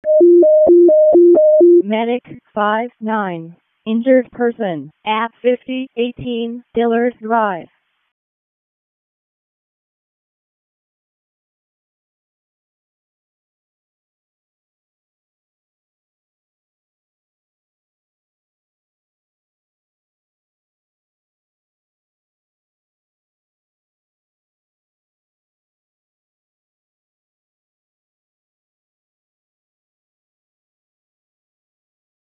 Medic 5-9. Injured person at 5018 Dillard Drive.